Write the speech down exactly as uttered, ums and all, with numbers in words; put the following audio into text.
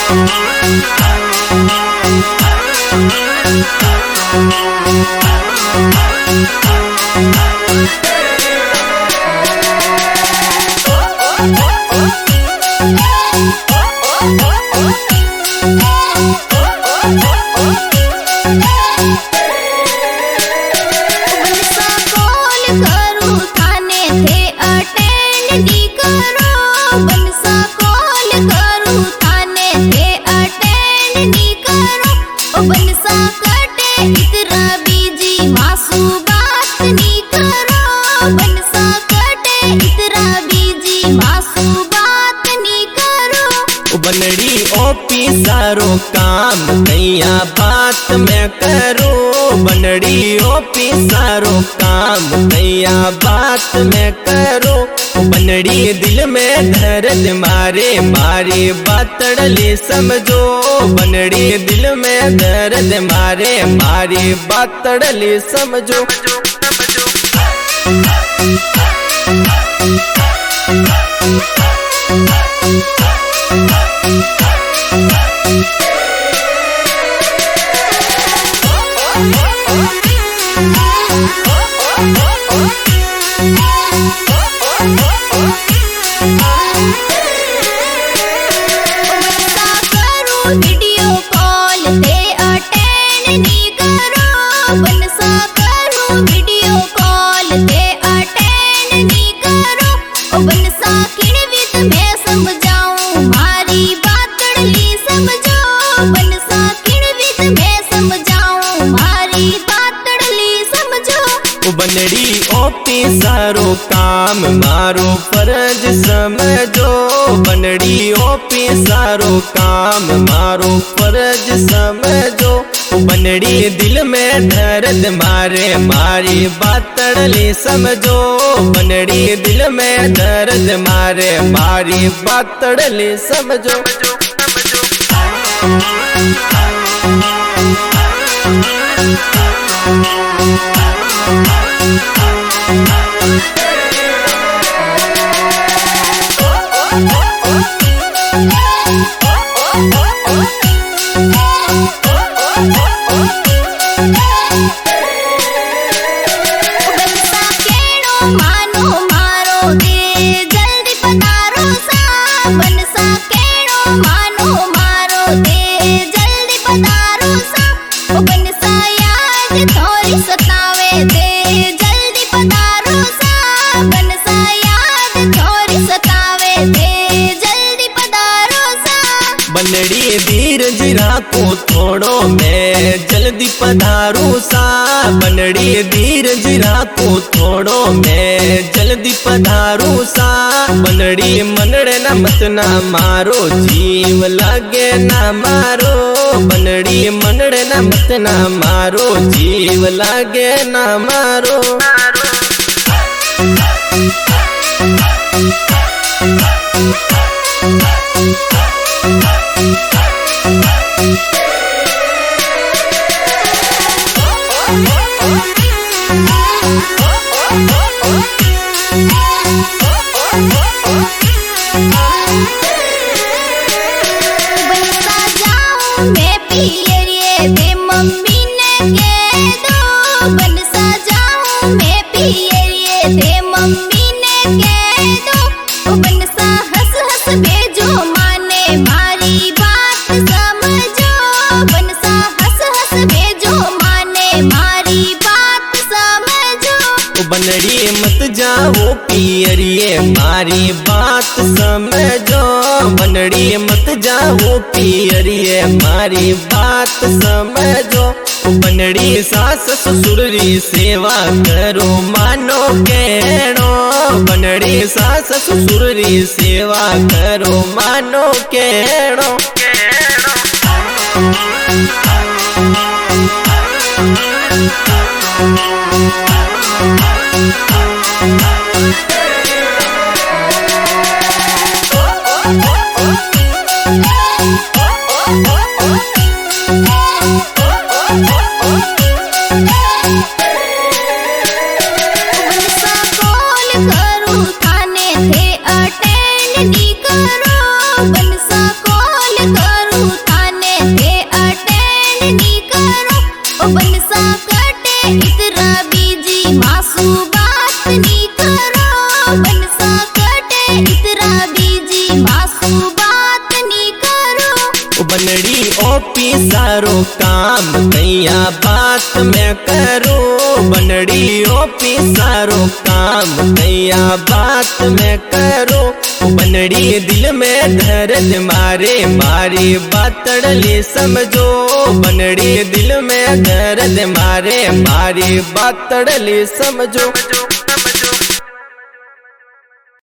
बनड़ी OP सारो काम कैया बात मैं करूं। बनड़ी ओपी सारो काम कैया बात मैं करूं। बनड़ी दिल में दर्द मारे मारी बातड़ली समझो। बनड़ी दिल में दर्द मारे मारी बातड़ली समझो। वीडियो कॉल पे अटेंड नहीं करो। बनसा करो वीडियो कॉल पे अटेंड नहीं करो। बनसा किणवित मैं समझाऊं मारी बातड़ली समझो। बनसा किणवित मैं समझाऊं मारी बातड़ली समझो। बनड़ी ओपी सारो काम मारो फर्ज समझो। बनड़ी ओपी सारो काम मारो फर्ज समझो। बनड़ी दिल में दर्द मारे मारी बातड़ली समझो। बनड़ी दिल में दर्द मारे मारी बातड़ली समझो। बनड़ी धीरज राखो थोड़ो मैं जल्दी पधारू सा। बनड़ी धीरज राखो थोड़ो मैं जल्दी पधारू सा। बनड़ी मनड़े न मत ना मारो जीव लागे ना मारो। बनड़ी मनड़े न मत ना मारो जीव लागे ना मारो। बनसा जाऊं मैं पियरिए दे मम्मी ने कह दो। बनसा जाऊं मैं पियरिए दे मम्मी ने कह दो। बनसा हंस हंस भेजो माने मारी बात समझो। बनसा हंस हंस भेजो माने मारी बात समझो। बनड़ी मत जाओ पियरिए मारी बात समझो। बनड़ी मत जाओ पियरिए मारी बात समझो। बनड़ी सास ससुरी सेवा करो मानो कहणो। बनड़ी सास ससुरी सेवा करो मानो कहणो। बनसा कॉल में करो बनड़ी ओपी सारो काम भैया बात में करो बनड़ी दिल में दर्द मारे मारी बातड़ली समझो बनड़ी दिल में दर्द मारे मारी बातड़ली समझो।